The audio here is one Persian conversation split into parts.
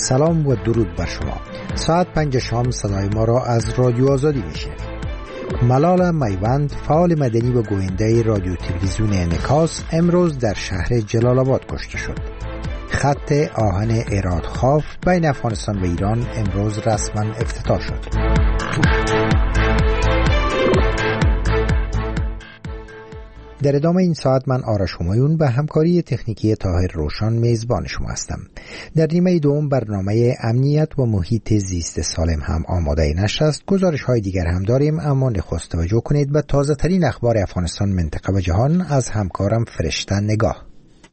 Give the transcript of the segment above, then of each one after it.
سلام و درود بر شما. ساعت 5 شام صدای ما را از رادیو آزادی میشنوید. ملال میوند، فعال مدنی و گوینده رادیو تلویزیون انعکاس، امروز در شهر جلال آباد کشته شد. خط آهن ایرادخواف بین افغانستان و ایران امروز رسما افتتاح شد. در ادامه این ساعت من آرش همایون به همکاری تکنیکی طاهر روشن میزبان شما هستم. در نیمه دوم برنامه امنیت و محیط زیست سالم هم آماده نشر است. گزارش های دیگر هم داریم، اما نخست توجه کنید به تازه ترین اخبار افغانستان، منطقه و جهان از همکارم فرشته نگاه.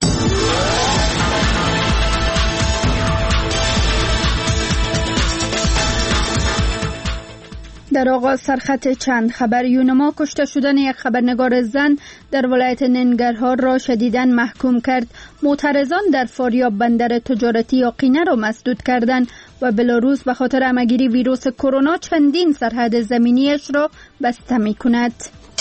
در آغاز سرخط چند خبر. یونما کشته شدن یک خبرنگار زن در ولایت ننگرهار را شدیداً محکوم کرد. معترضان در فاریاب بندر تجارتی آقینه را مسدود کردند و بلاروس به خاطر همه‌گیری ویروس کرونا چندین سرحد زمینیش را بسته می‌کند.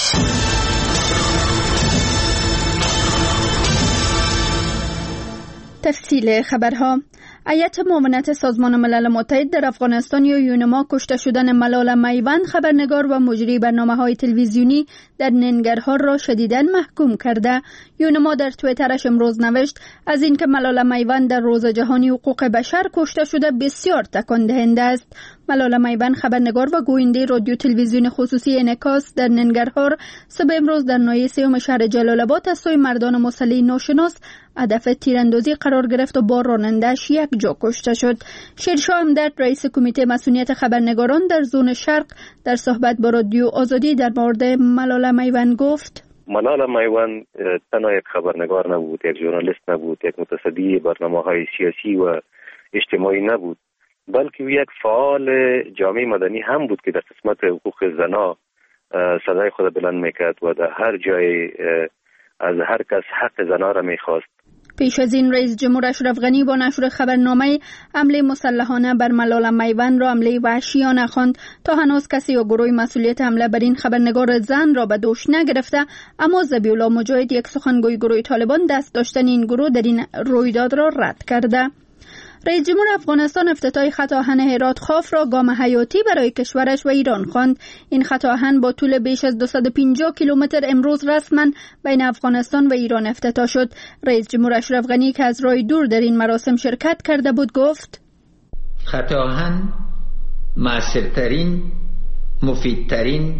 تفصیل خبرها. هیئت معاونت سازمان ملل متحد در افغانستان یا یونما کشته شدن ملال میوند، خبرنگار و مجری برنامه‌های تلویزیونی در ننگرهار را شدیداً محکوم کرده. یونما در توییترش امروز نوشت از اینکه ملال میوند در روز جهانی حقوق بشر کشته شده بسیار تکان دهنده است. ملال میوند، خبرنگار و گوینده رادیو تلویزیون خصوصی انعکاس در ننگرهار، صبح امروز در ناحیه سوم شهر جلال آباد از سوی مردان مسلح ناشناس هدف تیراندازی قرار گرفت و با راننده‌اش یک جا کشته شد. شیرشاه همدرد، رئیس کمیته مسئولیت خبرنگاران در زون شرق، در صحبت با رادیو آزادی در مورد ملال میوند گفت: ملال میوند تنها یک خبرنگار نبود، یک ژورنالیست نبود، یک متصدی برنامه‌های سیاسی و اجتماعی نبود، بلکه یک فعال جامعه مدنی هم بود که در قسمت حقوق زنان صدای خود بلند میکرد و در هر جای از هر کس حق زنان را میخواست. پیش از این رئیس جمهور اشرف غنی با نشر خبرنامه حمله مسلحانه بر ملال میوند را حمله وحشیانه خواند. تا هنوز کسی یا گروه مسئولیت حمله بر این خبرنگار زن را به دوش نگرفته، اما ذبیح الله مجاهد، یک سخنگوی گروه طالبان، دست داشتن این گروه در این رویداد را رد کرده. رئیس جمهور افغانستان افتتاح خط آهن هرات-خاف را گام حیاتی برای کشورش و ایران خواند. این خط آهن با طول بیش از 250 کیلومتر امروز رسما بین افغانستان و ایران افتتاح شد. رئیس جمهور اشرف غنی که از راه دور در این مراسم شرکت کرده بود گفت: خط آهن مؤثرترین، مفیدترین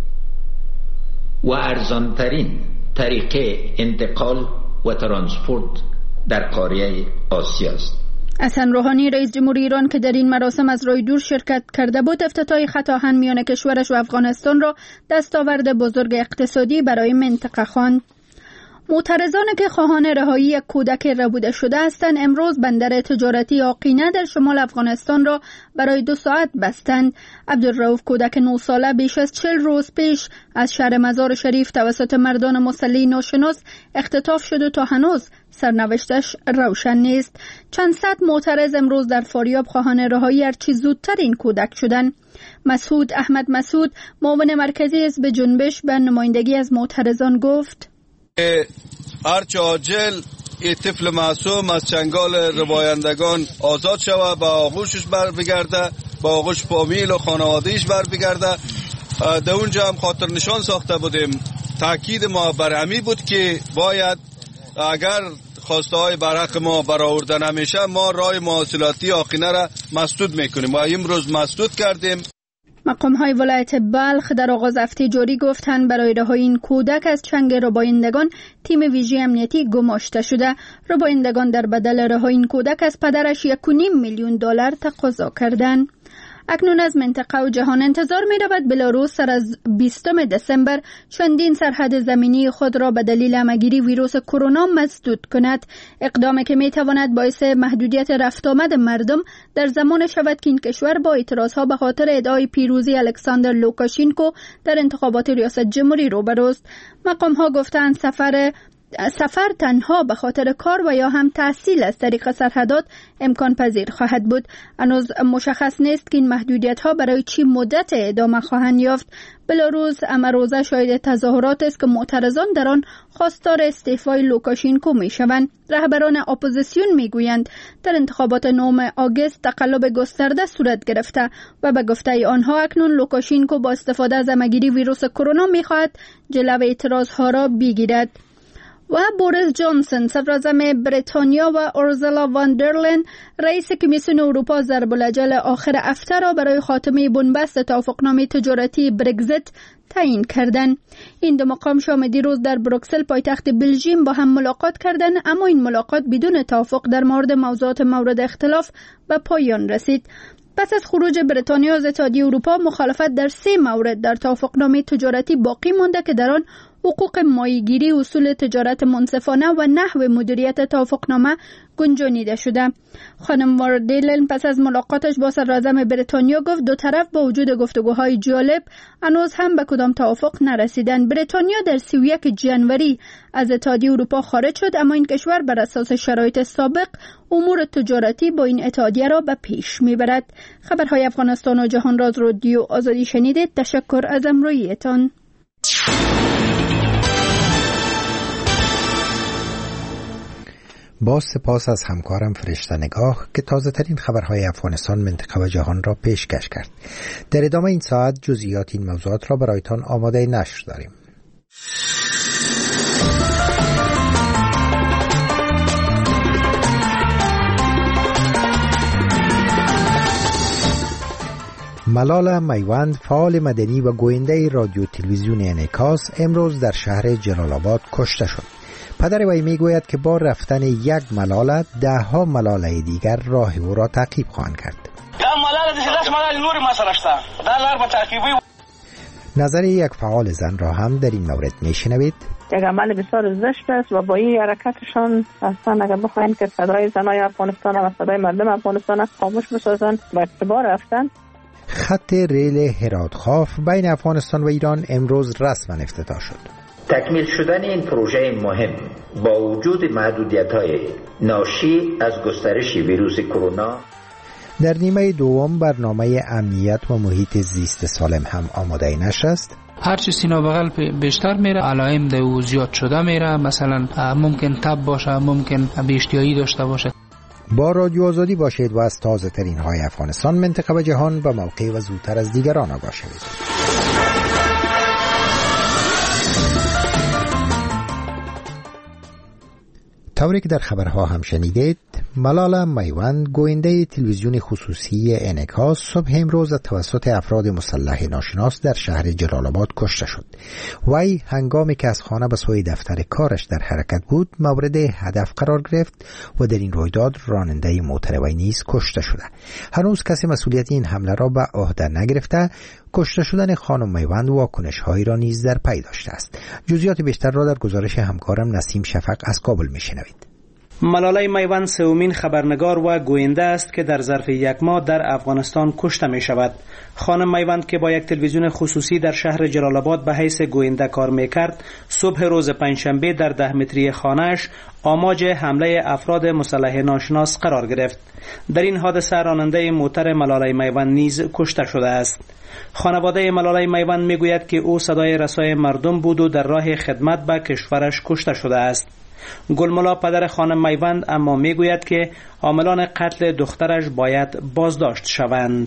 و ارزانترین طریقه انتقال و ترانسپورت در قاره آسیا است. حسن روحانی، رئیس جمهور ایران که در این مراسم از راه دور شرکت کرده بود، افتتاح خط آهن میان کشورش و افغانستان را دستاورد بزرگ اقتصادی برای منطقه خواند. معترضان که خواهان رهایی یک کودک ربوده شده هستند، امروز بندر تجارتی آقینه در شمال افغانستان را برای 2 ساعت بستند. عبدالرؤوف، کودک 9 ساله، بیش از 40 روز پیش از شهر مزار شریف توسط مردان مسلح ناشناس اختطاف شد و تا هنوز سرنوشتش روشن نیست. چند صد معترض امروز در فاریاب خواهان رهایی هرچی زودتر این کودک شدند. مسعود احمد مسعود، معاون مرکزی حزب جنبش، به نمایندگی از معترضان گفت: هرچه عاجل این طفل معصوم از چنگال ربایندگان آزاد شود، به آغوشش بر بگرده، به آغوش فامیل و خانوادهش بر بگرده. در اونجا هم خاطر نشان ساخته بودیم. تاکید ما بر همی بود که باید اگر خواسته های برحق ما برآورده نمیشه، ما راه مواصلاتی آقینه را مسدود میکنیم و امروز مسدود کردیم. مقام های ولایت بلخ در آغاز هفته جاری گفتند برای رهایی این کودک از چنگ ربایندگان تیم ویژه امنیتی گماشته شده. ربایندگان در بدل رهایی این کودک از پدرش 1.5 میلیون دلار تقاضا کردند. اکنون از منطقه و جهان انتظار می رود بلاروس سر از 20 دسامبر چندین سرحد زمینی خود را به دلیل همه‌گیری ویروس کرونا مسدود کند. اقدامی که می تواند باعث محدودیت رفت آمد مردم در زمان شود که این کشور با اعتراضها به خاطر ادعای پیروزی الکساندر لوکاشینکو در انتخابات ریاست جمهوری روبروست. مقام ها گفتند سفر سفر تنها به خاطر کار و یا هم تحصیل از طریق سرحدات امکان پذیر خواهد بود. هنوز مشخص نیست که این محدودیت ها برای چی مدت ادامه خواهند یافت. بلاروس امروزه شاهد تظاهرات است که معترضان در آن خواستار استعفای لوکاشینکو می شوند. رهبران اپوزیسیون می گویند در انتخابات 9 آگوست تقلب گسترده صورت گرفته و به گفته آنها اکنون لوکاشینکو با استفاده از همه‌گیری ویروس کرونا می خواهد جلوی اعتراض ها را بگیرد. و بوریس جانسون صدراعظم بریتانیا و اورسولا وان در لین رئیس کمیسیون اروپا ضرب الاجل آخر هفته را برای خاتمه بنبست توافقنامه تجارتی برگزیت تعیین کردند. این دو مقام شام دیروز در بروکسل پایتخت بلژیم با هم ملاقات کردند، اما این ملاقات بدون توافق در مورد موضوعات مورد اختلاف به پایان رسید. پس از خروج بریتانیا از اتحادیه اروپا مخالفت در 3 مورد در توافقنامه تجارتی باقی مانده که در آن حقوق ماهیگیری، اصول تجارت منصفانه و نحو مدیریت توافقنامه گنجانیده شده. خانم واردیلن پس از ملاقاتش با صدراعظم بریتانیا گفت دو طرف با وجود گفتگوهای جالب هنوز هم به کدام توافق نرسیدند. بریتانیا در 31 ژانویه از اتحادیه اروپا خارج شد، اما این کشور بر اساس شرایط سابق امور تجارتی با این اتحادیه را به پیش میبرد. خبرهای افغانستان و جهان را از رادیو آزادی شنیدید. تشکر از همراهیتان. با سپاس از همکارم فرشته نگاه که تازه ترین خبرهای افغانستان، منطقه و جهان را پیشکش کرد. در ادامه این ساعت جزئیات این موضوعات را برایتان آماده نشر داریم. ملال میوند فعال مدنی و گوینده رادیو تلویزیون انعکاس امروز در شهر جلال آباد کشته شد. پدر وی میگوید که با رفتن یک ملال 10 ملاله دیگر راه او را تعقیب خواهند کرد. نظر یک فعال زن را هم در این مورد میشنوید. یک عمل بسیار زشت است و با این حرکتشان اصلا اگر بخواین که صدای زنای افغانستان و صدای مردم افغانستان خاموش بسازن و اعتبار رفتن. خط ریل هرات-خاف بین افغانستان و ایران امروز رسما افتتاح شد. تکمیل شدن این پروژه مهم با وجود محدودیت‌های ناشی از گسترش ویروس کرونا در نیمه دوم برنامه امنیت و محیط زیست سالم هم آماده نشر است. هرچی سینا بغل بیشتر میره علائم دو زیاد شده میره، مثلا ممکن تب باشه، ممکن بی‌اشتیایی داشته باشه. با رادیو آزادی باشید و از تازه ترین های افغانستان، منطقه و جهان به موقع و زودتر از دیگران آگاه شوید. طوری که در خبرها هم شنیدید، ملال میوند گوینده تلویزیون خصوصی انعکاس صبح امروز توسط افراد مسلح ناشناس در شهر جلال آباد کشته شد. وی هنگامی که از خانه به سوی دفتر کارش در حرکت بود مورد هدف قرار گرفت و در این رویداد راننده موتر وی نیز کشته شده. هنوز کسی مسئولیت این حمله را به عهده نگرفته. کشته شدن خانم میوند واکنش‌هایی را نیز در پی داشته است. جزئیات بیشتر را در گزارش همکارم نسیم شفق از کابل میشنوید. ملاله میوند سومین خبرنگار و گوینده است که در ظرف یک ماه در افغانستان کشته می شود. خانم میوند که با یک تلویزیون خصوصی در شهر جلال آباد به حیث گوینده کار می کرد، صبح روز پنجشنبه در 10 متری خانه‌اش آماج حمله افراد مسلح ناشناس قرار گرفت. در این حادثه راننده موتر ملاله میوند نیز کشته شده است. خانواده ملاله میوند می گوید که او صدای رسای مردم بود و در راه خدمت به کشورش کشته شده است. گلملا پدر خانم میوند اما میگوید که عاملان قتل دخترش باید بازداشت شوند.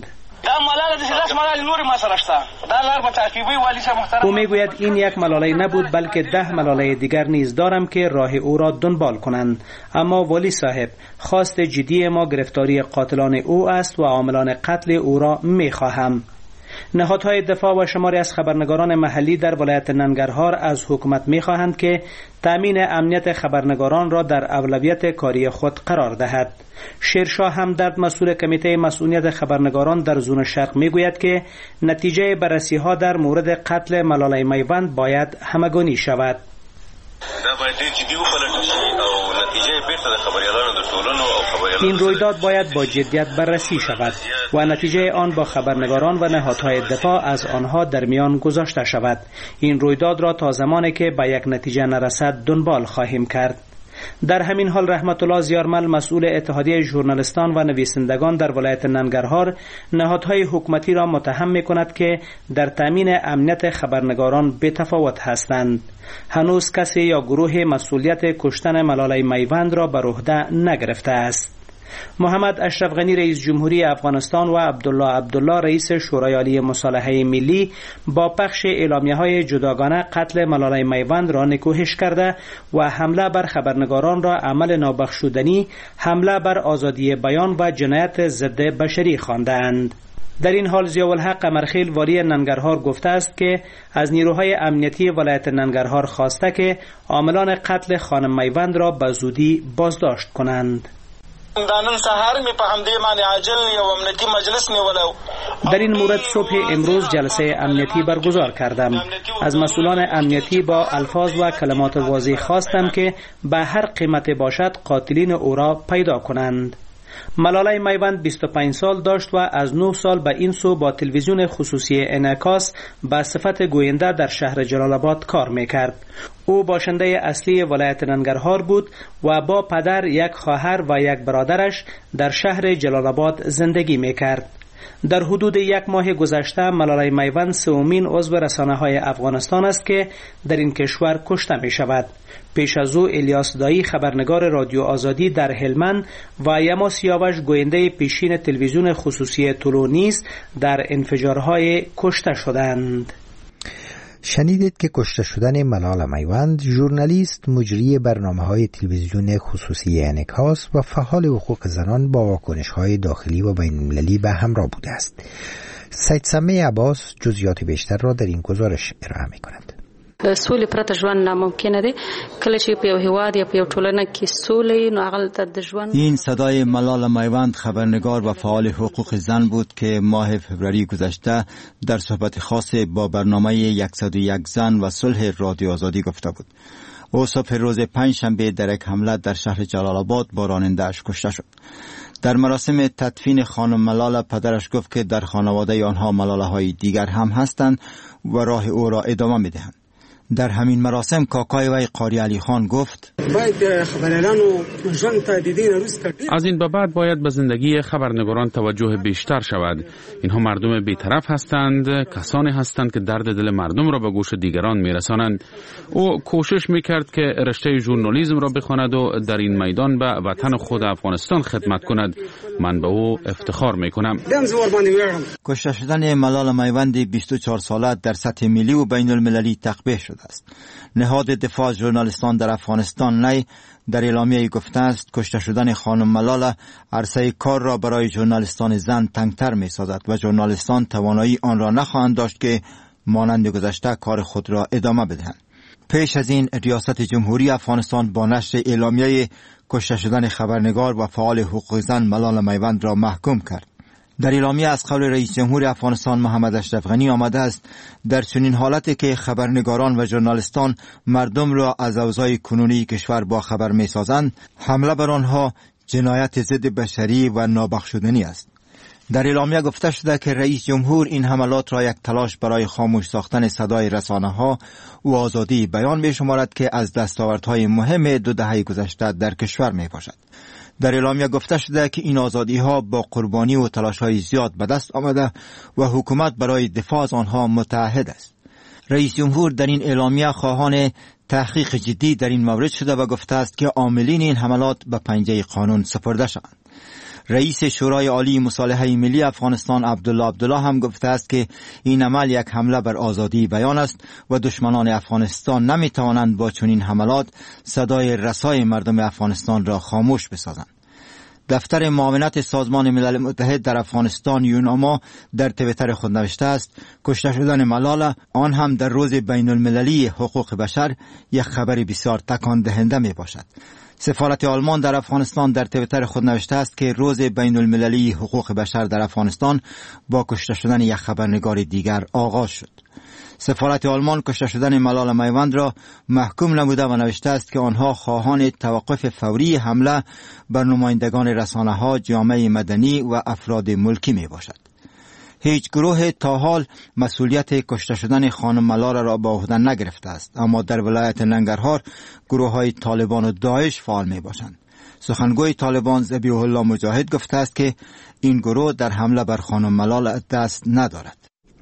او میگوید این یک ملاله نبود بلکه 10 ملاله دیگر نیز دارم که راه او را دنبال کنند، اما ولی صاحب خواست جدی ما گرفتاری قاتلان او است و عاملان قتل او را میخواهم. نهادهای دفاع و شماری از خبرنگاران محلی در ولایت ننگرهار از حکومت می‌خواهند که تامین امنیت خبرنگاران را در اولویت کاری خود قرار دهد. شیرشاه همدرد مسئول کمیته مسئولیت خبرنگاران در زون شرق میگوید که نتیجه بررسی‌ها در مورد قتل ملاله میوند باید همگانی شود. باید ډیر جدي وپلټل شي او نتیجه بیرته د خبریالانو د ټولنو او خبریالانو این رویداد باید با جدیت بررسی شود و نتیجه آن با خبرنگاران و نهادهای دفاع از آنها در میان گذاشته شود. این رویداد را تا زمانی که به یک نتیجه نرسد دنبال خواهیم کرد. در همین حال رحمت الله زیارمل مسئول اتحادیه ژورنالیستان و نویسندگان در ولایت ننگرهار نهادهای حکومتی را متهم می‌کند که در تامین امنیت خبرنگاران بی‌تفاوت هستند. هنوز کسی یا گروه مسئولیت کشتن ملاله میوند را بر عهده نگرفته است. محمد اشرف غنی رئیس جمهوری افغانستان و عبدالله رئیس شورای عالی مصالحه ملی با پخش اعلامیه‌های جداگانه قتل ملاله میوند را نکوهش کرده و حمله بر خبرنگاران را عمل نابخشودنی، حمله بر آزادی بیان و جنایت ضد بشری خواندند. در این حال ضیاءالحق قمرخیل والی ننگرهار گفته است که از نیروهای امنیتی ولایت ننگرهار خواسته که عاملان قتل خانم میوند را به زودی بازداشت کنند. در این مورد صبح امروز جلسه امنیتی برگزار کردم. از مسئولان امنیتی با الفاظ و کلمات واضح خواستم که به هر قیمت باشد قاتلین او را پیدا کنند. ملاله میوند 25 سال داشت و از 9 سال به این سو با تلویزیون خصوصی انعکاس به صفت گوینده در شهر جلال آباد کار میکرد. او باشنده اصلی ولایت ننگرهار بود و با پدر، یک خواهر و یک برادرش در شهر جلال آباد زندگی میکرد. در حدود 1 ماه گذشته ملاله میوند سومین عضو رسانه‌های افغانستان است که در این کشور کشته می شود. پیش از او الیاس دایی خبرنگار رادیو آزادی در هلمند و یما سیاوش گوینده پیشین تلویزیون خصوصی طلو نیز در انفجارهای کشته شدند. شنیدید که کشته شدن ملاله میوند ژورنالیست مجری برنامه‌های تلویزیون خصوصی انعکاس و فعال حقوق زنان با واکنش‌های داخلی و بین‌المللی به همراه بوده است. سید سمیع عباس جزئیات بیشتر را در این گزارش ارائه می‌کند. سولې پرته ژوند ناممکنه دی. کله چې په یو هیواد یا په یو ټولنه کې سولې نو هغه د ژوند. این صدای ملاله میوند خبرنگار و فعال حقوق زن بود که ماه فوریه گذشته در صحبت خاص با برنامه 101 زن و صلح رادیو آزادی گفته بود. او صبح روز پنجشنبه در یک حمله در شهر جلال آباد با راننده‌اش کشته شد. در مراسم تدفین خانم ملاله پدرش گفت که در خانواده آنها ملاله های دیگر هم هستند و راه او را ادامه می‌دهند. در همین مراسم کاکای وی قاری علی خان گفت از این به بعد باید به زندگی خبرنگاران توجه بیشتر شود. اینها مردم بی‌طرف هستند، کسانی هستند که درد دل مردم را به گوش دیگران میرسانند. او کوشش میکرد که رشته ژورنالیسم را بخواند و در این میدان به وطن خود افغانستان خدمت کند. من به او افتخار میکنم. کشته شدن ملاله میوند 24 ساله در سطح ملی و بین المللی تقبیح شد است. نهاد دفاع ژورنالیستان در افغانستان نی در اعلامیه گفته است کشته شدن خانم ملاله عرصه کار را برای ژورنالیستان زن تنگتر می سازد و ژورنالیستان توانایی آن را نخواهند داشت که مانند گذشته کار خود را ادامه بدهند. پیش از این ریاست جمهوری افغانستان با نشر اعلامیه کشته شدن خبرنگار و فعال حقوق زن ملاله میوند را محکوم کرد. در اعلامیه از قول رئیس جمهور افغانستان محمد اشرف غنی آمده است در چنین حالتی که خبرنگاران و ژورنالیستان مردم را از اوضاع کنونی کشور با خبر می سازند، حمله بر آنها جنایت ضد بشری و نابخشودنی است. در اعلامیه گفته شده که رئیس جمهور این حملات را یک تلاش برای خاموش ساختن صدای رسانه‌ها و آزادی بیان می شمارد که از دستاوردهای مهم 2 دهه گذشته در کشور می باشد. در اعلامیه گفته شده که این آزادی ها با قربانی و تلاش های زیاد به دست آمده و حکومت برای دفاع از آنها متعهد است. رئیس جمهور در این اعلامیه خواهان تحقیق جدی در این مورد شده و گفته است که عاملین این حملات به پنجه قانون سپرده شوند. رئیس شورای عالی مصالحه ملی افغانستان عبدالله هم گفته است که این عمل یک حمله بر آزادی بیان است و دشمنان افغانستان نمی توانند با چنین حملات صدای رسای مردم افغانستان را خاموش بسازند. دفتر معاونت سازمان ملل متحد در افغانستان یوناما در توییتر خود نوشته است کشته شدن ملاله آن هم در روز بین المللی حقوق بشر یک خبر بسیار تکان دهنده می باشد. سفارت آلمان در افغانستان در توییتر خود نوشته است که روز بین المللی حقوق بشر در افغانستان با کشته شدن یک خبرنگار دیگر آغاز شد. سفارت آلمان کشته شدن ملال میوند را محکوم نموده و نوشته است که آنها خواهان توقف فوری حمله بر نمایندگان رسانه‌ها، جامعه مدنی و افراد ملکی می باشد. هیچ گروه تا حال مسئولیت کشته شدن خانم ملال را به عهده نگرفته است، اما در ولایت ننگرهار گروه‌های طالبان و داعش فعال می باشند. سخنگوی طالبان ذبیح الله مجاهد گفته است که این گروه در حمله بر خانم ملال دست ندارد.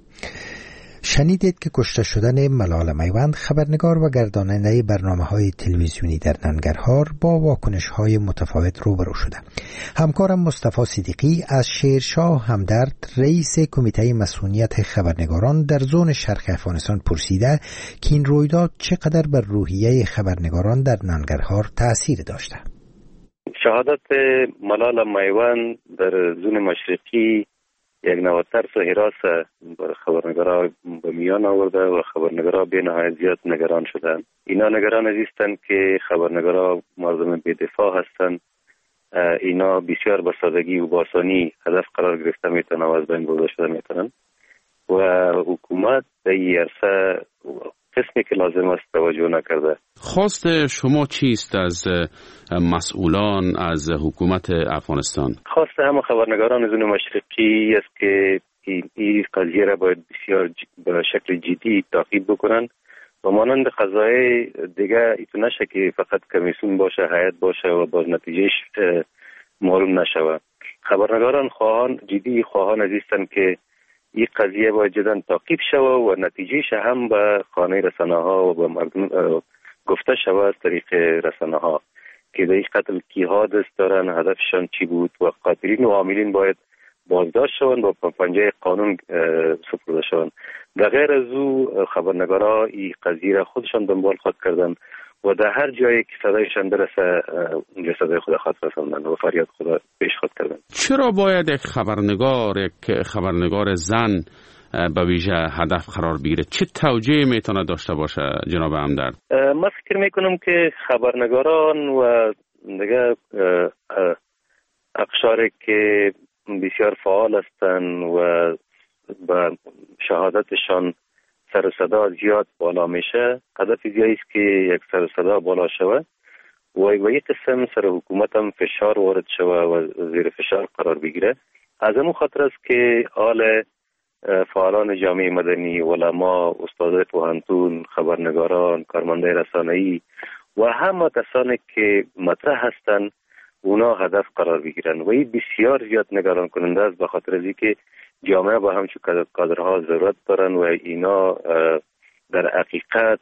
شنیدید که کشته شدن ملال میوند خبرنگار و گرداننده برنامه‌های تلویزیونی در ننگرهار با واکنش‌های متفاوت روبرو شده. همکارم مصطفی صدیقی از شیرشاه همدرد رئیس کمیته مسئولیت خبرنگاران در زون شرق افغانستان پرسیده که این رویداد چقدر بر روحیه خبرنگاران در ننگرهار تأثیر داشته. شهادت ملال میوند در زون مشرقی یک نوع ترس و هراس خبرنگارا به میان آورده و خبرنگارا به نهایت زیاد نگران شدند. اینا نگران هستند که خبرنگارا مردم بی‌دفاع هستند. اینا بسیار به سادگی و باسانی هدف قرار گرفته میتونن و از بین برده شده میتونن و حکومت در این عرصه قسمی که لازم است توجه نکرده. خواست شما چیست از مسئولان از حکومت افغانستان؟ خواست همه خبرنگاران زون مشرقی است که این قضیه را باید بسیار به شکل جدی تعقیب بکنن و مانند قضایای دیگه ایتو نشه که فقط کمیسیون باشه، هیئت باشه و باز نتیجهش معلوم نشوه. خبرنگاران خواهان هستند که این قضیه باید جدا تعقیب شوه و نتیجهش هم به خانه رسانه ها و به مردم گفته شوه از طریق رسانه ها که در این قتل کیها دست دارن، هدفشان چی بود و قاتلین و عاملین باید بازداشت شوند و پنجه قانون سپرده شوند. در غیر از او خبرنگارا این قضیه را خودشان دنبال خود کردن و در هر جایی که صدایشان برسه اونجا صدای خود خود رساندن و فریاد خود پیش خود کردن. چرا باید یک خبرنگار زن به ویژه هدف قرار بگیره؟ چه توجیه میتونه داشته باشه جناب همدرد؟ من فکر میکنم که خبرنگاران و دیگه اقشاری که بسیار فعال هستند و با شهادتشان سر صدا زیاد بالا میشه، هدف دیگه است که یک سر صدا بالا شوه و یک قسم سر حکومت هم فشار وارد شوه و زیر فشار قرار بگیره. از همون خاطر است که حال فعالان جامعه مدنی، علما، استادان پوهنتون، خبرنگاران، کارمندان رسانه‌ای و همه کسانی که مطرح هستند اونا هدف قرار بگیرن و این بسیار زیاد نگران کننده است، به خاطر اینکه جامعه با همچون کادرها ضرورت دارن و اینا در حقیقت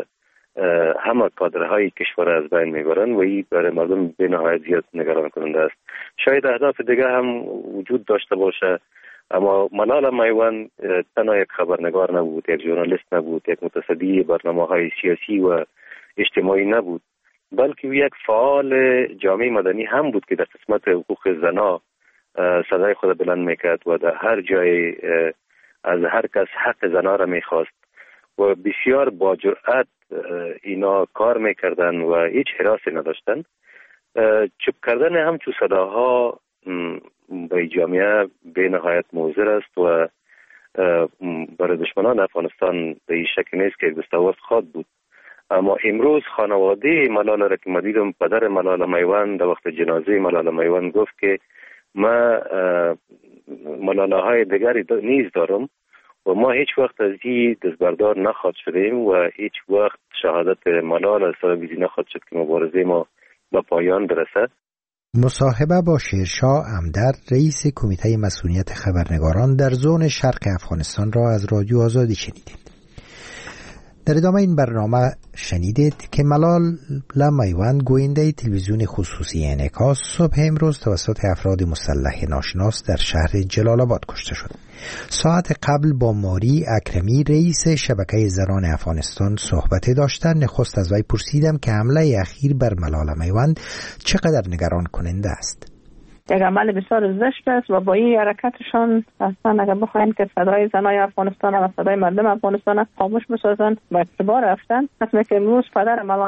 همه کادرهای کشور از بین میبرن و این برای مردم به نهایت زیاد نگران کننده است. شاید اهداف دیگه هم وجود داشته باشه، اما ملال میوند تنها یک خبرنگار نبود، یک ژورنالیست نبود، یک متصدی برنامه‌های سیاسی و اجتماعی نبود، بلکه یک فعال جامعه مدنی هم بود که در قسمت حقوق زنا صدای خود بلند میکرد و در هر جای از هر کس حق زنا را میخواست و بسیار با جرأت اینا کار میکردن و هیچ حراسی نداشتن. چوب کردن همچو صداها به جامعه به نهایت موثر است و برای دشمنان افغانستان به این شک نیست که دستاورد خواهد بود. اما امروز خانواده ملال را که دیدم، پدر ملال میوند در وقت جنازه ملال میوند گفت که ما ملاله های دیگری نیز دارم و ما هیچ وقت از این دستبردار نخواهد شدیم و هیچ وقت شهادت ملال از سرابیزی نخواهد شد که مبارزه ما به پایان برسد. مصاحبه با شیرشاه همدرد رئیس کمیته مسئولیت خبرنگاران در زون شرق افغانستان را از رادیو آزادی شنیدید. در ادامه این برنامه شنیدید که ملال میوند گوینده تلویزیون خصوصی انعکاس صبح امروز توسط افراد مسلح ناشناس در شهر جلال آباد کشته شد. ساعت قبل با ماری اکرمی رئیس شبکه زنان افغانستان صحبت داشتن. نخست از وی پرسیدم که حمله اخیر بر ملال میوند چقدر نگران کننده است. یک عمل بسیار زشت است و با این حرکتشان اصلا اگر بخواین که صدای زنای افغانستان و صدای مردم افغانستان خاموش بسازن با اعتبار رفتن. مثل که امروز پدر ملال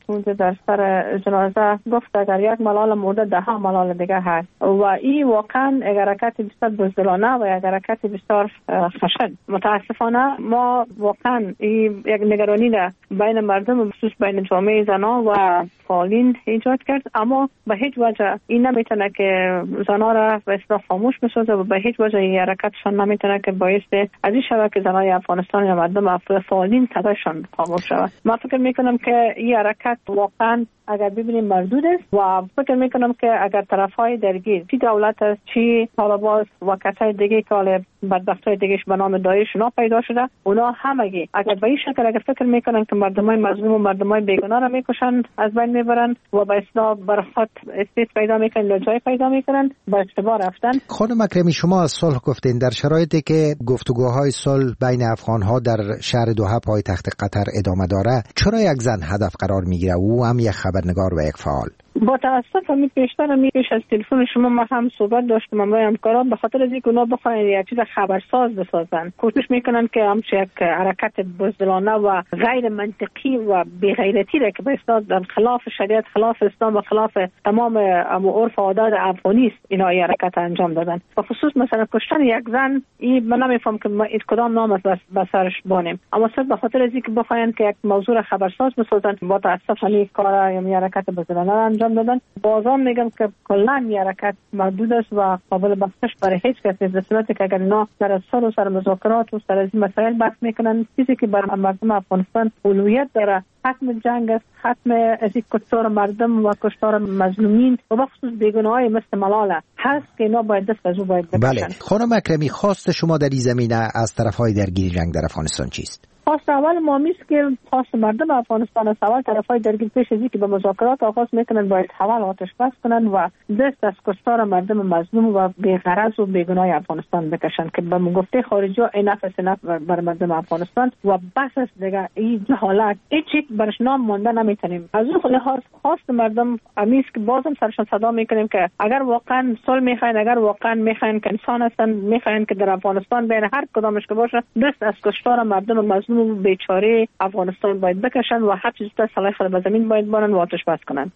اونجا در سر جنازه گفت اگر یک ملال مرده 10 ملال دیگه هست و این واقعا حرکت بسیار بزدلانه و حرکت بسیار خشن. متاسفانه ما واقعا این یک نگرانی در بین مردم خصوص بین جامعه زنان و فعالین ایجاد کرد، اما به هیچ وجه این نمیتونه که زنان را به اصطلاح خاموش بسازه و به هیچ وجه این حرکتشان نمیتونه که باعث از این شود که زنان افغانستان یا مردم فعالین صدایشان خاموش شود. من فکر میکنم که این حرکت واقعا اگر ببینیم مردود است و فکر میکنم که اگر طرفهای درگیر چی دولت است چی طالبان و کسای دیگه که حالا بدبختای دیگهش به نام داعش اونا پیدا شده، اونا همگی اگر به این شکل اگر فکر میکنن که مردمای مظلوم و مردمای بیگناه را میکشن از بین میبرن و به اصطلاح بر خود استیت پیدا میکنن یا جای پیدا میکنن، با اشتباه رفتن. خانم اکرمی، شما از صلح گفتین. در شرایطی که گفتگوهای صلح بین افغانها در شهر دوحه پایتخت قطر ادامه داره، چرا یک زن هدف قرار میگیره او هم یک خبرنگار و یک فعال؟ با تاسف پیش از تلفن شما ما هم صحبت داشتم با همکاران، به خاطر از اینکه اونا بخواین یک چیز خبرساز بسازن، کوشش میکنن که همش یک حرکت بزدلانه و غیر منطقی و بی‌غیرتی را که به اصطلاح خلاف شریعت، خلاف اسلام و خلاف تمام عرف و عادات افغانی است اینا این حرکت انجام دادن. و خصوص مثلا کشتن یک زن، این من نمیفهم که ما کدام نام است به سرش بانیم، اما صرف به خاطر از اینکه بخواین که یک موضوع خبرساز بسازن، با تاسف این کارا یا حرکت بزدلانه انجام دادن. بازم میگم که کلا این حرکت محدود است و قابل بخشش برای هیچ کسی به صورتی که اگر اینا در سر مذاکرات و سر از این مسائل بحث میکنن، چیزی که برای مردم افغانستان اولویت داره ختم جنگ است، ختم از این کشتار مردم و کشتار مظلومین و بخصوص بیگناهی مثل ملاله هست که اینا باید دست از او باید بکشن. بله خانم اکرمی، خواست شما در این زمینه از طرفهای درگیر جنگ در افغانستان چیست؟ خواست اول ما میست که خواست مردم افغانستان از اول طرفای درگیر پیش از اینکه به مذاکرات آغاز میکنن باید حوال آتش بس کنن و دست از کشتار مردم مظلوم و بی‌غرض و بیگناه افغانستان بکشن که به گفته خارجی ها این نفس بر مردم افغانستان و بس است دیگه. این حالت هیچ برش نام مانده نمیتونیم. از اون لحاظ خواست مردم امیست که بازم سرشان صدا میکنیم که اگر واقعا صلح میخواین، اگر واقعا میخواین که انسان هستن، میخواین که در افغانستان بین هر کدامش که باشه دست از کشتار مردم مظلوم بیچاره افغانستان باید بکشن و هر چیز سلاح خود به زمین باید بارن و آتش بس کنن.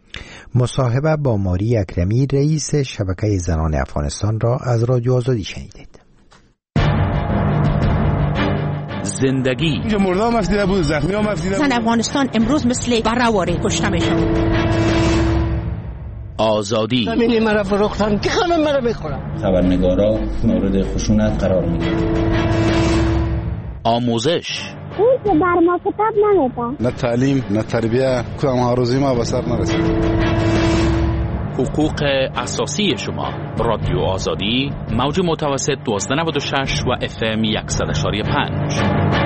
مصاحبه با ماری اکرمی، رئیس شبکه زنان افغانستان را از رادیو آزادی شنیدید. زندگی اینجا مردا مفیده بود، زخمی ها مفیده بود. زن افغانستان امروز مثل برهواره کشته میشن. آزادی زمینی مرا فروختن که خانم مرا میخورن. خبرنگارا مورد خشونت قرار میگیرن. آموزش این که بر ما کتاب نمیدن، نه تعلیم نه تربیه، کدام هاروزی ما به سر نرسید. حقوق اساسی شما. رادیو آزادی، موج متوسط 1296 و FM 100.5.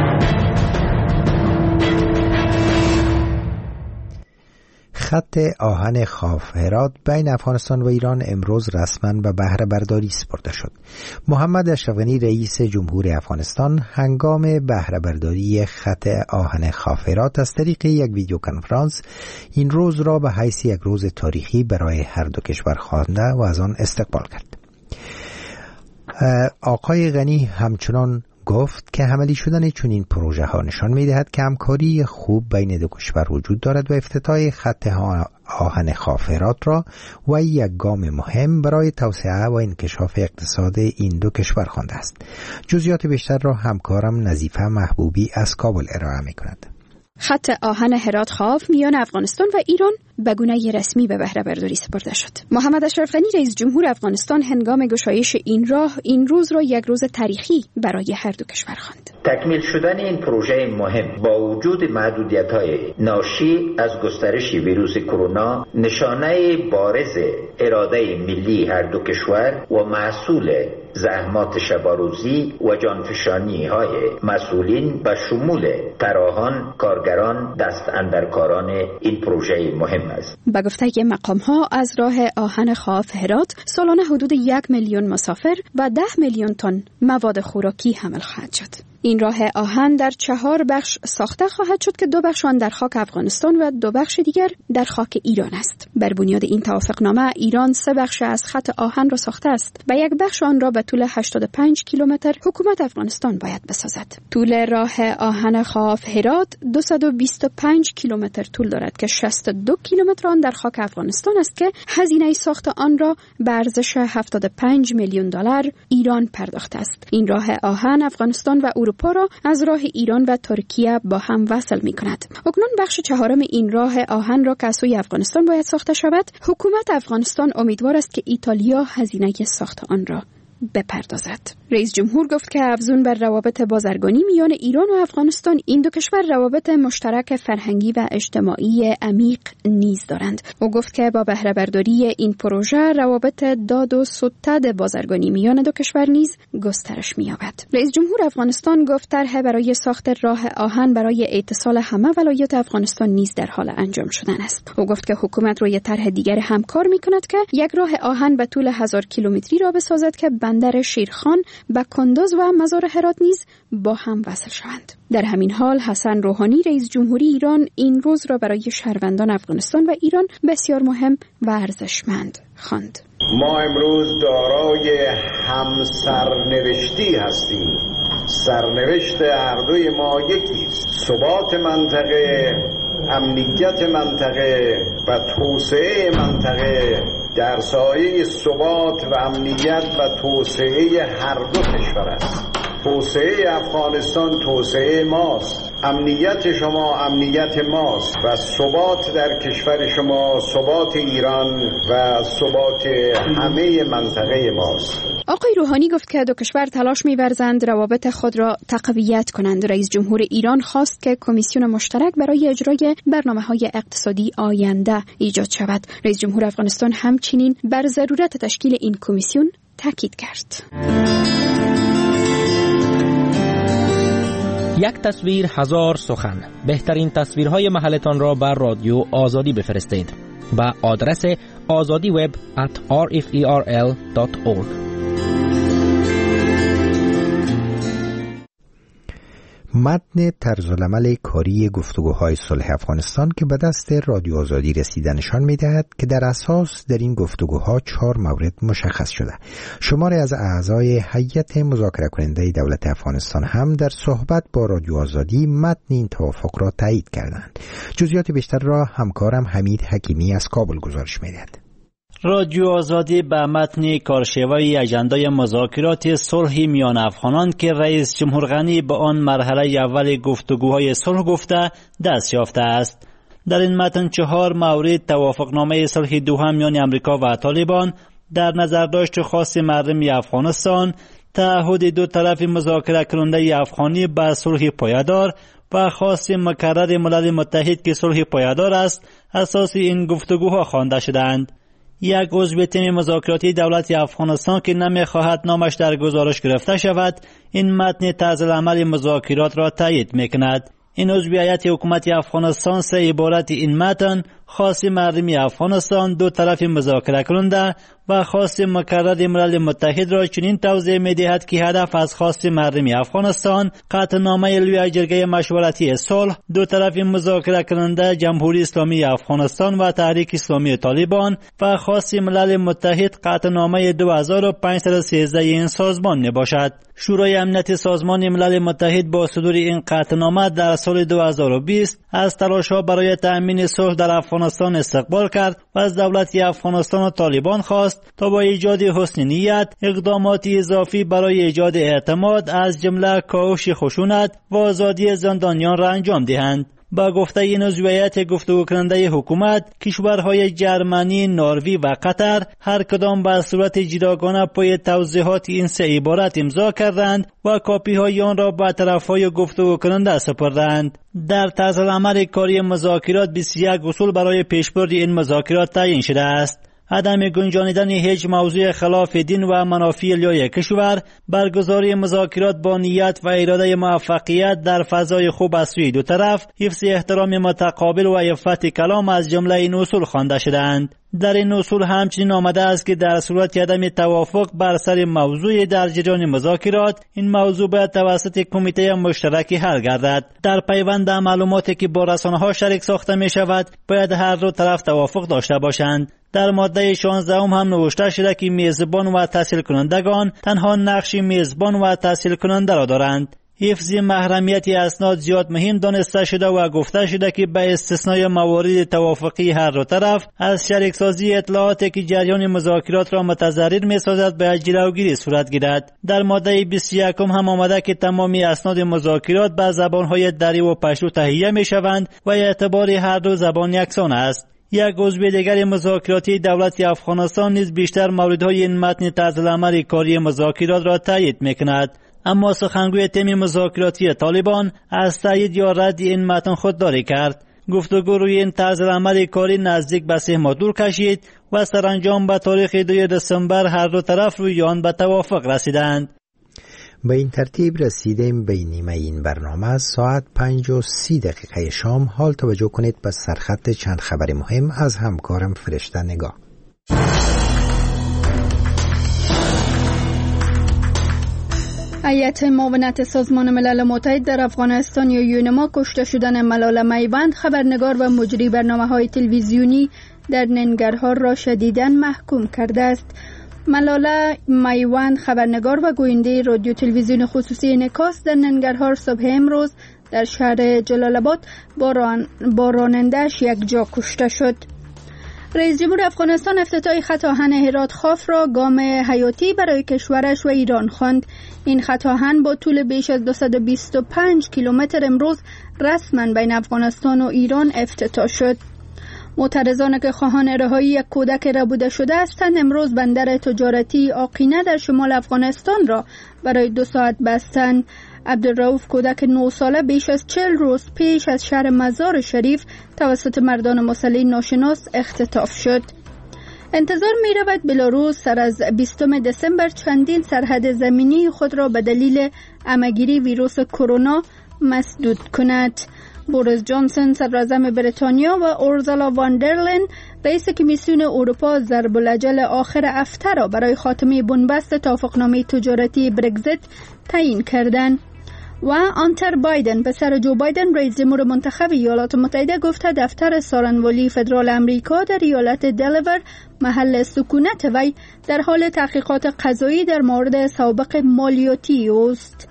خط آهن خاف هرات بین افغانستان و ایران امروز رسما به بهره برداری سپرده شد. محمد اشرف غنی رئیس جمهور افغانستان هنگام بهره برداری خط آهن خاف هرات از طریق یک ویدیو کنفرانس این روز را به حیث یک روز تاریخی برای هر دو کشور خوانده و از آن استقبال کرد. آقای غنی همچنان گفت که عملی شدن چنین پروژه ها نشان می دهد که همکاری خوب بین دو کشور وجود دارد و افتتاح خط آهن خاف هرات را و یک گام مهم برای توسعه و انکشاف اقتصاد این دو کشور خوانده است. جزئیات بیشتر را همکارم نظیفه محبوبی از کابل ارائه می کند. خط آهن هرات خاف میان افغانستان و ایران به گونه رسمی به بهره برداری سپرده شد. محمد اشرف غنی رئیس جمهور افغانستان هنگام گشایش این راه این روز را یک روز تاریخی برای هر دو کشور خواند. تکمیل شدن این پروژه مهم با وجود محدودیت‌های ناشی از گسترش ویروس کرونا نشانه بارز اراده ملی هر دو کشور و محصول زحمات شباروزی و جانفشانی‌های مسئولین و شمول طراحان، کارگران، دست اندرکاران این پروژه مهم است. به گفته مقام‌ها از راه آهن خاف هرات سالانه حدود 1 میلیون مسافر و 10 میلیون تن مواد خوراکی حمل خواهد شد. این راه آهن در 4 بخش ساخته خواهد شد که 2 بخش آن در خاک افغانستان و 2 بخش دیگر در خاک ایران است. بر بنیاد این توافقنامه ایران 3 بخش از خط آهن را ساخته است و 1 بخش آن را به طول 85 کیلومتر حکومت افغانستان باید بسازد. طول راه آهن خاف هرات 225 کیلومتر طول دارد که 62 کیلومتر آن در خاک افغانستان است که هزینه ساخت آن را به ارزش 75 میلیون دلار ایران پرداخته است. این راه آهن افغانستان و اروپا را از راه ایران و ترکیه با هم وصل می کند. اکنون بخش 4 این راه آهن را که از سوی افغانستان باید ساخته شود. حکومت افغانستان امیدوار است که ایتالیا هزینه ساخت آن را بپردازد. رئیس جمهور گفت که افزون بر روابط بازرگانی میان ایران و افغانستان، این دو کشور روابط مشترک فرهنگی و اجتماعی عمیق نیز دارند. او گفت که با بهره برداری این پروژه روابط داد و ستد بازرگانی میان دو کشور نیز گسترش می‌یابد. رئیس جمهور افغانستان گفت طرح برای ساخت راه آهن برای اتصال همه ولایات افغانستان نیز در حال انجام شدن است. او گفت که حکومت روی طرح دیگر هم کار می‌کند که یک راه آهن به طول 1000 کیلومتری را بسازد که بندر شیرخان به کندوز و مزار هرات نیز با هم وصل شوند. در همین حال حسن روحانی رئیس جمهوری ایران این روز را برای شهروندان افغانستان و ایران بسیار مهم و ارزشمند خواند. ما امروز دارای هم سرنوشتی هستیم. سرنوشت هر دوی ما یکیست. ثبات منطقه، امنیت منطقه و توسعه منطقه در سایه ثبات و امنیت و توسعه هر دو کشور است. توسعه افغانستان توسعه ماست، امنیت شما امنیت ماست و ثبات در کشور شما ثبات ایران و ثبات همه منطقه ماست. آقای روحانی گفت که دو کشور تلاش می‌ورزند روابط خود را تقویت کنند. رئیس جمهور ایران خواست که کمیسیون مشترک برای اجرای برنامه‌های اقتصادی آینده ایجاد شود. رئیس جمهور افغانستان همچنین بر ضرورت تشکیل این کمیسیون تاکید کرد. یک تصویر هزار سخن. بهترین تصویرهای محلتان را بر رادیو آزادی بفرستید به آدرس azadiweb@rferl.org. متن طرزالعمل کاری گفتگوهای صلح افغانستان که به دست رادیو آزادی رسیده نشان می‌دهد که در اساس در این گفتگوها 4 مورد مشخص شده. شماری از اعضای هیئت مذاکره کننده دولت افغانستان هم در صحبت با رادیو آزادی متن این توافق را تایید کردند. جزئیات بیشتر را همکارم حمید حکیمی از کابل گزارش می‌دهد. رادیو آزادی به متن کارشوی اجندای مذاکرات صلح میان افغانان که رئیس جمهور غنی به آن مرحله اول گفتگوهای صلح گفته دست یافته است. در این متن 4 مورد توافقنامه صلح دوهم میان امریکا و طالبان، در نظرداشت خاص مردم افغانستان، تعهد دو طرف مذاکره کننده افغانی به صلح پایدار و خاص مکرر ملل متحد که صلح پایدار است اساس این گفتگوها خوانده شدند. یک عضو تیم مذاکراتی دولت افغانستان که نمی‌خواهد نامش در گزارش گرفته شود، این متن طرزالعمل مذاکرات را تایید می‌کند. این عضو هیئت حکومت افغانستان 3 عبارت این متن خاص مردم افغانستان، دو طرف مذاکره کننده و خاص مکرر ملل متحد را چنین توضیح می‌دهد که هدف از خاص مردم افغانستان قطعنامه لوی جرگه مشورتی صلح، دو طرف مذاکره کننده جمهوری اسلامی افغانستان و تحریک اسلامی طالبان و خاص ملل متحد قطعنامه 2513 این سازمان نباشد. شورای امنیت سازمان ملل متحد با صدور این قطعنامه در سال 2020 از تلاش‌ها برای تأمین صلح در افغانستان استقبال کرد و از دولت افغانستان و طالبان خواست تا با ایجاد حسن نیت اقدامات اضافی برای ایجاد اعتماد از جمله کاهش خشونت و آزادی زندانیان را انجام دهند. با گفته این عضو هیئت گفتگو کننده حکومت، کشورهای جرمنی، نروژ و قطر هر کدام به صورت جداگانه پای توضیحات این 3 عبارت امضا کردند و کاپی های آن را به طرفهای گفتگو کننده سپردند. در طرزالعمل کاری مذاکرات 21 اصول برای پیشبرد این مذاکرات تعیین شده است. عدم گنجانیدن هیچ موضوع خلاف دین و منافع علیه کشور، برگزاری مذاکرات با نیت و اراده موفقیت در فضای خوب از سوی دو طرف، حفظ احترام متقابل و عفت کلام از جمله این اصول خوانده شدند. در این اصول همچنین آمده است که در صورت عدم توافق بر سر موضوع در جریان مذاکرات، این موضوع باید توسط کمیته مشترک حل گردد. در پیوند معلوماتی که با رسانه‌ها شریک ساخته می شود، باید هر دو طرف توافق داشته باشند. در ماده 16 هم نوشته شده که میزبان و تحصیل کنندگان تنها نقش میزبان و تحصیل کننده را دارند. حفظ محرمیت اسناد زیاد مهم دانسته شده و گفته شده که به استثنای موارد توافقی هر دو طرف از شریکسازی اطلاعاتی که جریان مذاکرات را متضرر می‌سازد به جلوگیری صورت گیرد. در ماده 21 هم آمده که تمام اسناد مذاکرات به زبان‌های دری و پشتو تهیه می‌شوند و اعتبار هر دو زبان یکسان است. یک عضو دیگر مذاکراتی دولت افغانستان نیز بیشتر موردهای این متن طرزالعمل کاری مذاکرات را تایید می‌کند. اما سخنگوی تیم مذاکراتی طالبان از تایید یا رد این متن خودداری کرد. گفتگو روی این طرزالعمل کاری نزدیک به 3 ماه طول کشید و سرانجام به تاریخ 2 دسامبر هر دو طرف روی آن به توافق رسیدند. به این ترتیب رسیدیم به نیمه این برنامه. ساعت 5:30 شام. حال توجه کنید به سرخط چند خبر مهم از همکارم فرشته نگاه. هیئت معاونت سازمان ملل متحد در افغانستان یا یونما کشته شدن ملال میوند، خبرنگار و مجری برنامه‌های تلویزیونی در ننگرهار را شدیداً محکوم کرده است. ملال میوند، خبرنگار و گوینده رادیو تلویزیون خصوصی انعکاس، در ننگرهار صبح امروز در شهر جلال آباد با راننده‌اش یک جا کشته شد. رئیس جمهور افغانستان افتتاح خط آهن هرات خاف را گام حیاتی برای کشورش و ایران خواند. این خط آهن با طول بیش از 225 کیلومتر امروز رسما بین افغانستان و ایران افتتاح شد. معترضان که خواهان رهایی یک کودک ربوده شده هستند امروز بندر تجارتی آقینه در شمال افغانستان را برای 2 ساعت بستند. عبدالرؤوف، کودک 9 ساله، بیش از 40 روز پیش از شهر مزار شریف توسط مردان مسلح ناشناس اختطاف شد. انتظار می رود بلاروس سر از 20 دسامبر چندین سرحد زمینی خود را به دلیل همه‌گیری ویروس کرونا مسدود کند. بوریس جانسون صدراعظم بریتانیا و اورزالا واندرلین رئیس کمیسیون اروپا ضرب الاجل آخر هفته را برای خاتمه بنبست توافقنامه تجارتی برگزیت تعیین کردند. و آنتر بایدن، پسر جو بایدن رئیس جمهور منتخب ایالات متحده، گفته دفتر سارنوالی فدرال امریکا در ایالت دلاور محل سکونت وی در حال تحقیقات قضایی در مورد سابق مالیاتی است.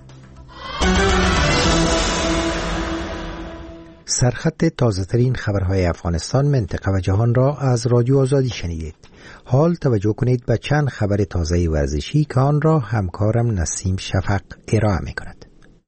سرخط تازه‌ترین خبرهای افغانستان، منطقه و جهان را از رادیو آزادی شنیدید. حال توجه کنید به چند خبر تازه ورزشی که آن را همکارم نسیم شفق ارائه می‌کند.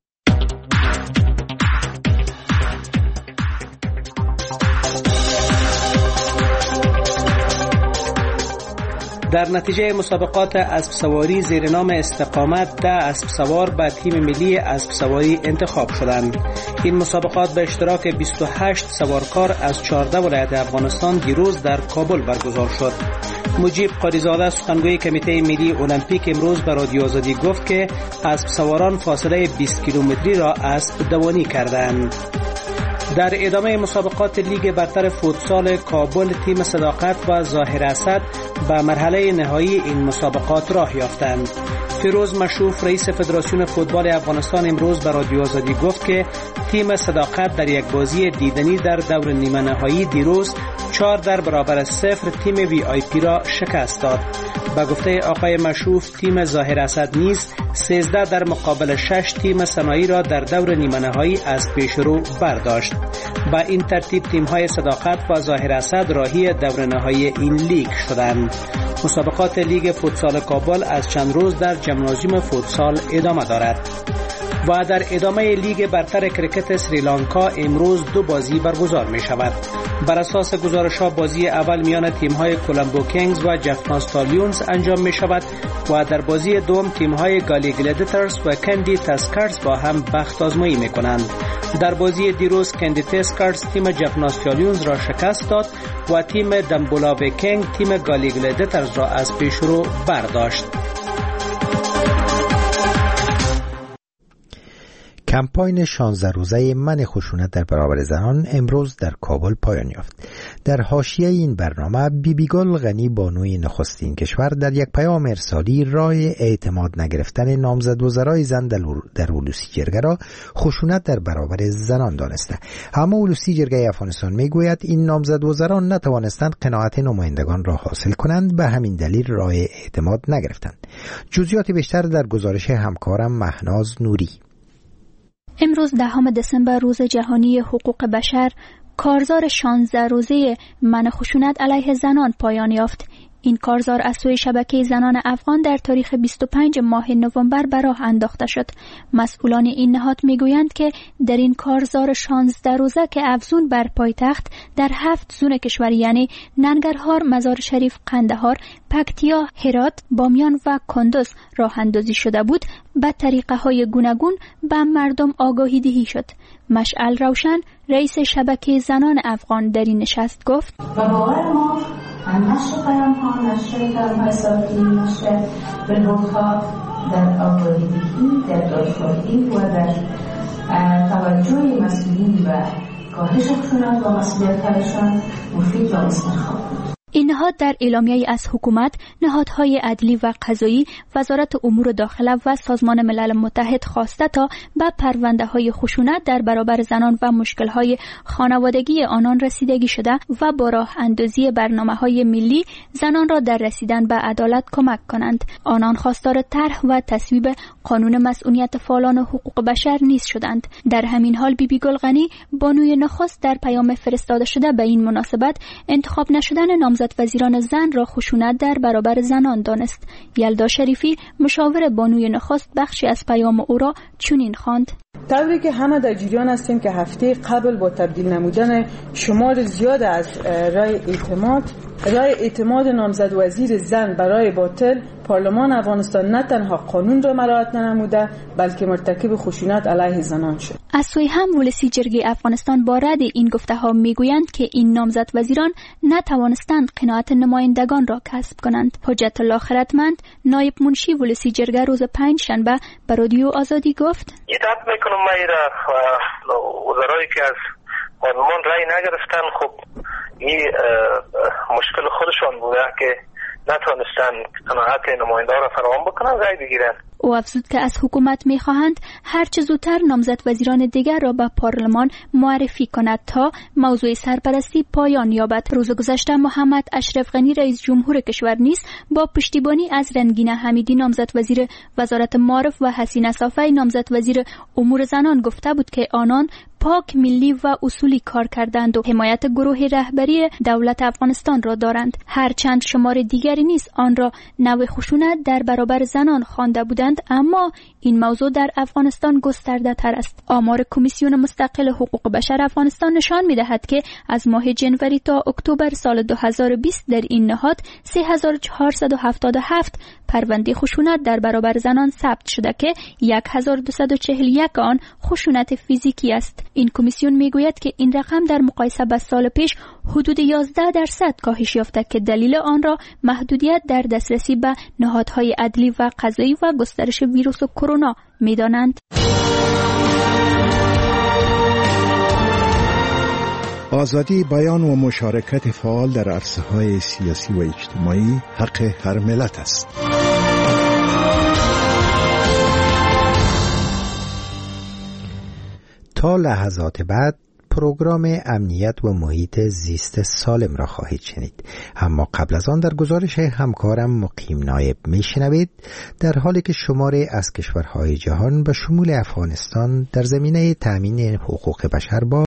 در نتیجه مسابقات اسب سواری زیر نام استقامت 10 اسب سوار به تیم ملی اسب سواری انتخاب شدند. این مسابقات به اشتراک 28 سوارکار از 14 ولایت افغانستان دیروز در کابل برگزار شد. مجیب قاریزاده، سخنگوی کمیته ملی المپیک، امروز به رادیو آزادی گفت که اسب سواران فاصله 20 کیلومتری را اسب دوانی کردند. در ادامه مسابقات لیگ برتر فوتسال کابل، تیم صداقت و ظاهر اسد به مرحله نهایی این مسابقات راه یافتند. فیروز مشروف، رئیس فدراسیون فوتبال افغانستان، امروز به رادیو آزادی گفت که تیم صداقت در یک بازی دیدنی در دور نیمه نهایی دیروز 4-0 تیم وی آی پی را شکست داد. به گفته آقای مشروف، تیم ظاهر اسد نیز 13 در مقابل 6 تیم صنایع را در دور نیمه نهایی از پیشرو برداشت. با این ترتیب تیم‌های صداقت و ظاهر اسد راهی دور نهایی این لیگ شدند. مسابقات لیگ فوتسال کابل از چند روز در ژیمنازیوم فوتسال ادامه دارد. و در ادامه لیگ برتر کرکت سریلانکا امروز 2 بازی برگزار می شود. بر اساس گزارش‌ها بازی اول میان تیم‌های کولمبو کینگز و جفنا ستالیونز انجام می شود و در بازی دوم تیم‌های گالی گلادیترز و کندی تاسکرز با هم بخت آزمایی می کنند. در بازی دیروز کندی تاسکرز تیم جفنا ستالیونز را شکست داد و تیم دمبولاوی کینگ تیم گالی گلادیترز را از پیشرو برداشت. کمپاین 16 روزه من خشونت در برابر زنان امروز در کابل پایان یافت. در حاشیه این برنامه بیبیگل غنی بانوی نخستین کشور در یک پیام ارسالی راه اعتماد نگرفتن نامزد وزرای زن در ولوسی جرگه را خشونت در برابر زنان دانسته. اما ولوسی جرگه افغانستان میگوید این نامزد وزران نتوانستند قناعت نمایندگان را حاصل کنند، به همین دلیل راه اعتماد نگرفتند. جزئیات بیشتر در گزارش همکارم مهناز نوری. امروز 10 دسامبر روز جهانی حقوق بشر، کارزار 16 روزه منع خشونت علیه زنان پایان یافت. این کارزار از سوی شبکه زنان افغان در تاریخ 25 ماه نوامبر به راه انداخته شد. مسئولان این نهاد میگویند که در این کارزار 16 روزه که افزون بر پایتخت در 7 زون کشور یعنی ننگرهار، مزار شریف، قندهار، پکتیا، هرات، بامیان و کندوز راه اندازی شده بود، به طریقه های گوناگون به مردم آگاهی دهی شد. مشعل روشن، رئیس شبکه زنان افغان در این نشست گفت: و باور ما نشر پیام ها، نشر پیام های صوتی، نشر بلبورها در آگاهی‌دهی، در دادخواهی و در توجه مسئولین و کاهش خشونت و مسئولیت‌هایشان مفید و مستحق بود. این نهاد در اعلامیه‌ای از حکومت، نهادهای عدلی و قضایی، وزارت امور داخله و سازمان ملل متحد خواسته تا به پرونده‌های خشونت در برابر زنان و مشکل‌های خانوادگی آنان رسیدگی شده و با راه اندازی برنامه‌های ملی زنان را در رسیدن به عدالت کمک کنند. آنان خواستار طرح و تصویب قانون مسئولیت فعالان حقوق بشر نیز شدند. در همین حال بیبیگل غنی بانوی نخست در پیام فرستاده شده به این مناسبت انتخاب نشدن نامزد وزیران زن را خشونت در برابر زنان دانست. یلدا شریفی مشاور بانوی نخست بخشی از پیام او را چنین خواند: طوری که همه در جریان هستیم که هفته قبل با تبدیل نمودن شمار زیاد از رای اعتماد نامزد وزیر زن برای باطل، پارلمان افغانستان نه تنها قانون را مراعات ننموده بلکه مرتکب خشونت علیه زنان شد. از سوی هم ولسی جرگه افغانستان با رد این گفته ها میگویند که این نامزد وزیران نتوانستند قناعت نمایندگان را کسب کنند. حجت الله خردمند، نایب منشی ولسی جرگه، روز 5 شنبه به رادیو آزادی گفت: ادعا میکنم ما وزرایی که از پارلمان رای نگرفتن، خب این مشکل خودشان بوده که نتوانستن قناعت نماینده را فراهم بکنن، رای بگیرن. او افزود که از حکومت می‌خواهند هر چه زودتر نامزد وزیران دیگر را به پارلمان معرفی کند تا موضوع سرپرستی پایان یابد. روز گذشته محمد اشرف غنی رئیس جمهور کشور نیز با پشتیبانی از رنگین حمیدی نامزد وزیر وزارت معارف و حسین صافی نامزد وزیر امور زنان گفته بود که آنان پاک، ملی و اصولی کار کردند و حمایت گروه رهبری دولت افغانستان را دارند. هرچند شمار دیگری نیز آن را نوع خشونت در برابر زنان خوانده بودند، اما این موضوع در افغانستان گسترده تر است. آمار کمیسیون مستقل حقوق بشر افغانستان نشان می‌دهد که از ماه جنوری تا اکتبر سال 2020 در این نهاد 3477 پرونده خشونت در برابر زنان ثبت شده که 1241 آن خشونت فیزیکی است. این کمیسیون میگوید که این رقم در مقایسه با سال پیش حدود 11% کاهش یافته که دلیل آن را محدودیت در دسترسی به نهادهای عدلی و قضایی و گسترش ویروس کرونا می‌دانند. آزادی بیان و مشارکت فعال در عرصه‌های سیاسی و اجتماعی حق هر ملت است. تا لحظات بعد پروگرام امنیت و محیط زیست سالم را خواهید شنید، اما قبل از آن در گزارش همکارم مقیم نایب میشنوید در حالی که شماری از کشورهای جهان به شمول افغانستان در زمینه تامین حقوق بشر با